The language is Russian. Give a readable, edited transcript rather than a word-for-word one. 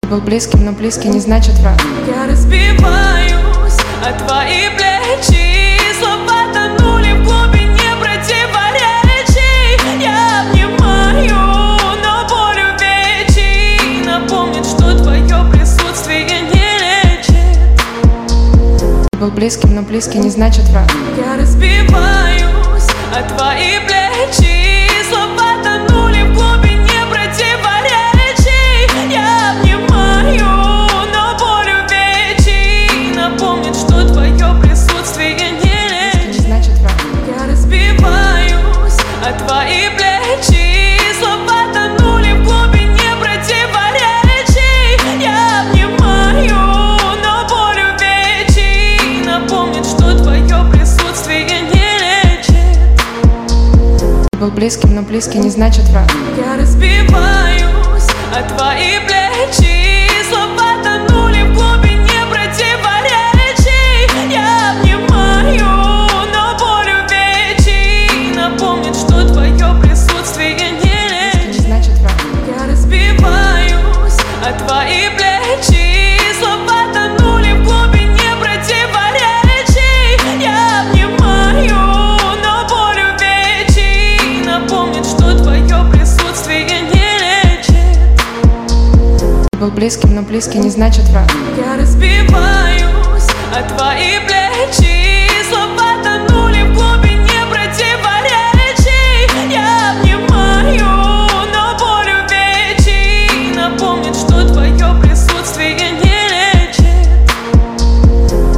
Был близким, но близкий не значит враг. Я разбиваюсь о твои плечи, слова тонули в глубине противоречий. Я обнимаю, но боль увечий напомнит, что твое присутствие не лечит. Был близким, но близкий не значит враг. Я разбиваюсь о твои плечи, слова тонули в глубине противоречий. Я обнимаю, но боль увечий напомнит, что твое присутствие не лечит. Значит враг. Я разбиваюсь о твои плечи, слова тонули в глубине противоречий. Я обнимаю, но боль увечий напомнит, что твое присутствие не лечит. Был близким, но близкий не значит враг. Я разбиваюсь о твои плечи, слова тонули в глубине противоречий. Я обнимаю, но боль увечий напомнит, что твое присутствие не лечит. Значит враг. Я разбиваюсь о твои плечи, слова тонули в глубине противоречий. Я обнимаю, но боль увечий напомнит, что твое присутствие не лечит. Был близким, но близкий не значит враг. Я разбиваюсь о твои плечи.